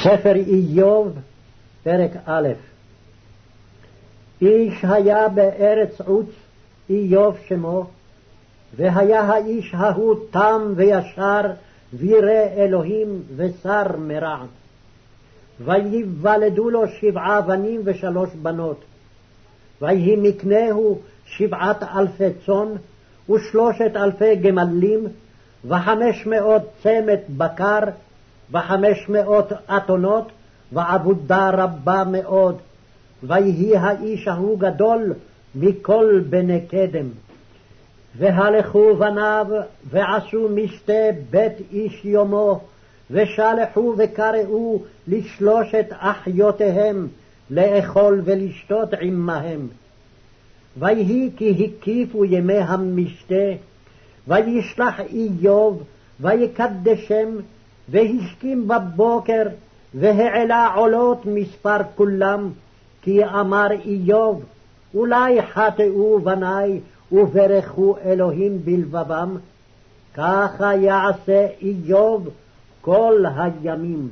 ספר איוב, פרק א'. איש היה בארץ עוץ, איוב שמו, והיה האיש ההוא תם וישר, וירא אלוהים ושר מרע. ויוולדו לו 7 בנים ו3 בנות. ויהי מקנהו 7,000 צאן, ו3,000 גמלים, 500 צמת בקר, 500 אתונות, ועבודה רבה מאוד. ויהי האיש ההוא גדול מכל בני קדם. והלכו בניו ועשו משתה בית איש יומו, ושלחו וקראו ל3 אחיותיהם לאכול ולשתות עמהם. ויהי כי הקיפו ימי המשתה, וישלח איוב ויקדשם, והשכים בבוקר, והעלה עולות מספר כולם, כי אמר איוב, אולי חטאו בני וברכו אלוהים בלבבם. ככה יעשה איוב כל הימים.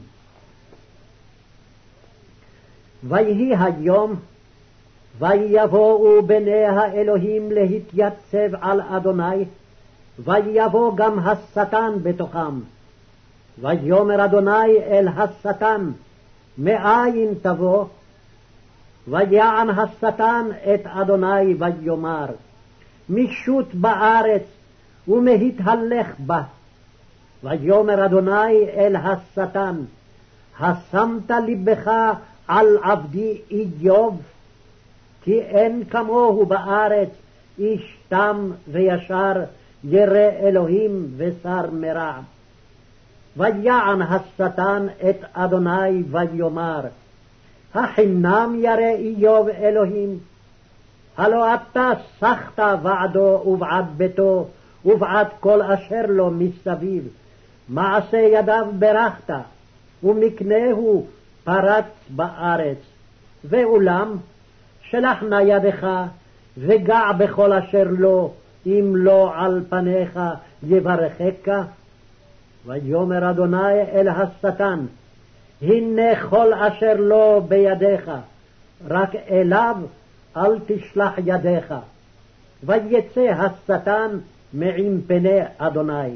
ויהי היום, ויבואו בני האלוהים להתייצב על אדוני, ויבוא גם השטן בתוכם. ויאמר אדוני אל השטן, מאין תבוא? ויען השטן את אדוני ויאמר, משוט בארץ ומהתהלך בה. ויאמר אדוני אל השטן, השמת לבך על עבדי איוב? כי אין כמוהו בארץ, איש תם וישר, ירא אלוהים ושר מרע. ויען השטן את אדוני ויאמר, החינם ירא איוב אלוהים? הלא אתה סחת בעדו ובעד ביתו ובעד כל אשר לו מסביב, מעשה ידיו ברכת, ומקנהו פרץ בארץ. ואולם שלח נא ידך וגע בכל אשר לו, אם לא על פניך יברכך. ויאמר אדוני אל השטן, הנה כל אשר לו בידיך, רק אליו אל תשלח ידיך. ויצא השטן מעם פני אדוני.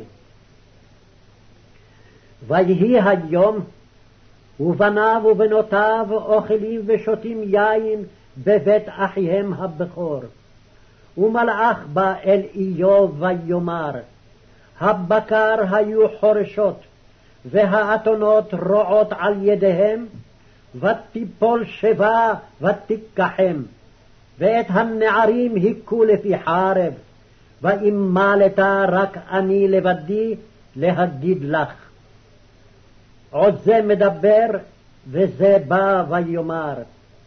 ויהי היום, ובניו ובנותיו אוכלים ושותים יין בבית אחיהם הבכור. ומלאך בא אל איוב ויאמר, הבקר היו חורשות, והאתונות רועות על ידיהם, ותיפול שבה ותיקחם, ואת הנערים היכו לפי חרב, ואם מלת רק אני לבדי להגיד לך. עוד זה מדבר, וזה בא ויאמר,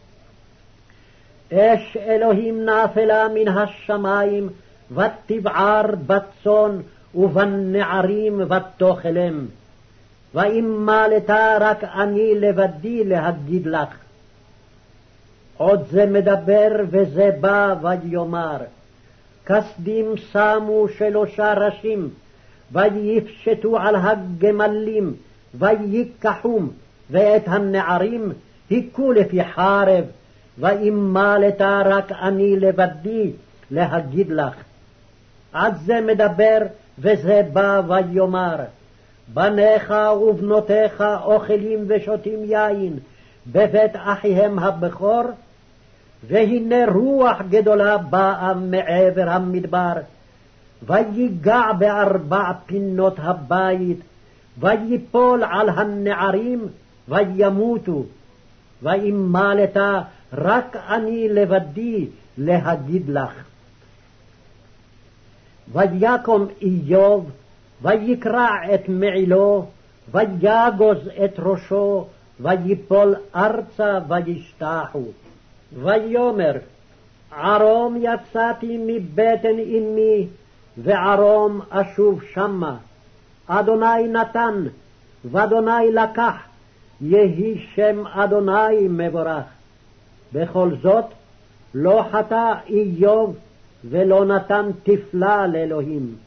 אש אלוהים נפלה מן השמיים, ותבער בצאן ובנערים ותאכלם. ואם מלת רק אני לבדי להגיד לך. עוד זה מדבר, וזה בא ויאמר, כסדים שמו 3 ראשים, ויפשטו על הגמלים, ויקחום, ואת הנערים היכו לפי חרב, ואם מלת רק אני לבדי להגיד לך. עד זה מדבר, וזה בא ויאמר, בניך ובנותיך אוכלים ושותים יין בבית אחיהם הבכור, והנה רוח גדולה באה מעבר המדבר, ויגע ב4 פינות הבית, ויפול על הנערים וימותו. ואם מלת רק אני לבדי להגיד לך. ויקום איוב, ויקרע את מעילו, ויגוז את ראשו, ויפול ארצה וישתחו. ויאמר, ערום יצאתי מבטן אמי, וערום אשוב שמה. אדוני נתן, ואדוני לקח, יהי שם אדוני מבורך. בכל זאת לא חטא איוב, ולא נתן תפלה לאלוהים.